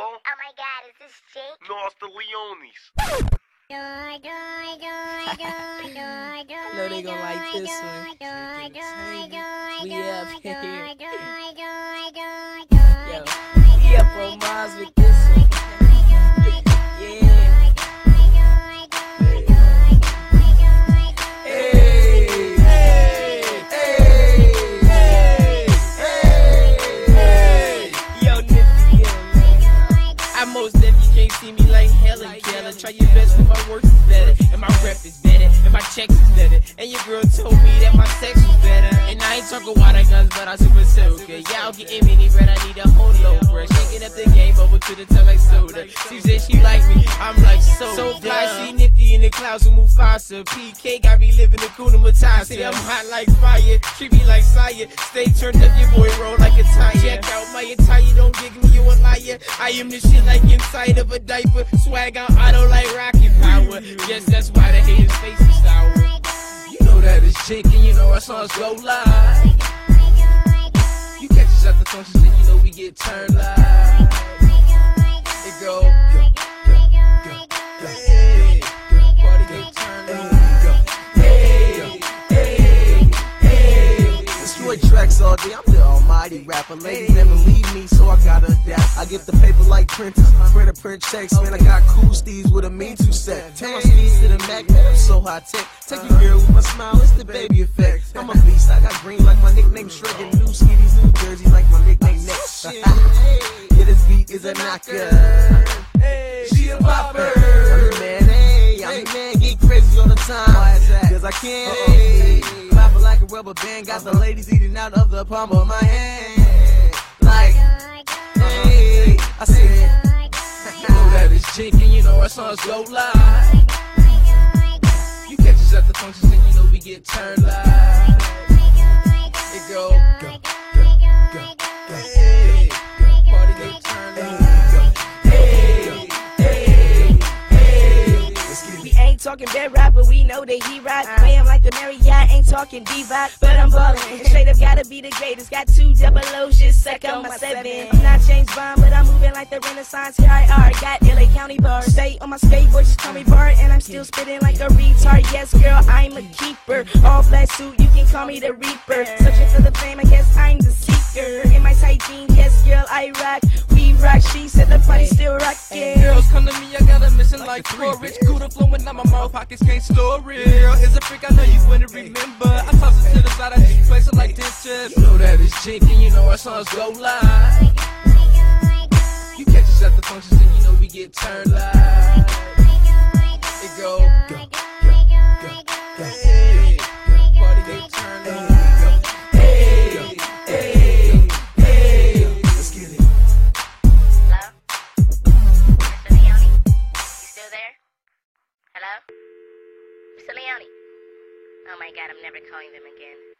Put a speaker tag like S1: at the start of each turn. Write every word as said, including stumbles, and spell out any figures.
S1: Oh
S2: my god, is this Jake?
S1: no, it's the Leones.
S3: No, they gonna like this one. We up here. Yo, we up on Mars with this one. Yeah. Most of you can't see me like Helen Keller. Try your best if my work is better, and my rep is better, and my checks is better. And your girl told me that my sex was better. And I ain't talking water guns, but I super soaker. Y'all getting mini bread, I need a whole loaf brush. Shaking up the game bubble to the tongue like soda. She said she like me, I'm like so So fly, see nifty in the clouds with Mufasa. P K got me living the Kuna Matata. Say I'm hot like fire, treat me like sire. Stay turned up, your boy roll like a tire. Check out my attire, don't dig me, you a liar. I am the shit like inside of a diaper. Swag on auto like rocket power. Yes, that's why the haters face is sour. You know that it's Jake and you know our songs go live. You catch us at the functions and you know we get turned live. It go, go, go, go, go, hey, party get turned live. Hey, hey, hey. Destroy tracks all day, I'm the almighty rapper. Ladies never leave me, so I gotta adapt. I get the paper like printers, print a print checks. Man, I got cool steeds with a mean two set. Tell my speeds to the Mac, man, I'm so high tech. Take your girl with my smile, it's the baby effect. I'm a beast, I got green like my nickname Shrek. And new skitties, New Jersey like my nickname Next. Yeah, this beat is a knocker. She a bopper. I'm the man, hey, I'm the man, get crazy all the time. Cause I can't, hey, clap it like a rubber band. Got the ladies eating out of the palm of my hand. Like, hey, I said, you know that it's Jake and you know our songs go live. You catch us at the functions and you know we get turned live. It go, go, go, go, go, hey, party get turned live. Hey, hey, hey, let's get it.
S4: We ain't talking bad rap, but we know that he rock. Play him like the Marriott, ain't talking D-Rock, but I'm ballin'. Straight up gotta be the greatest. Got two double O's, just suck on my seven. I'm not James Bond, but I'm moving like the Renaissance. Here I are, got L A County bars. Stay on my skateboard, just call me Bart, and I'm still spitting like a retard. Yes, girl, I'm a keeper. All black suit, you can call me the Reaper. Searching for the fame, I guess I'm the seeker. In my tight jeans, yes, girl, I rock. We rock, she said the party still rockin'.
S3: Girls come to me, I got a mission like storage. Cooler flowing out my mouth, pockets can't store it. Girl, it's a freak, I know you wouldn't remember. I toss it to the side, I just place it like dentures. You know that it's Jake and you know our songs go live. You catch us at the functions and you know we get turned live. It go, go, go, go, go, hey, party get turned live. Hey, hey, hey, let's get it.
S2: Hello? Mister Leone? You still there? Hello? Mister Leone? Oh my god, I'm never calling them again.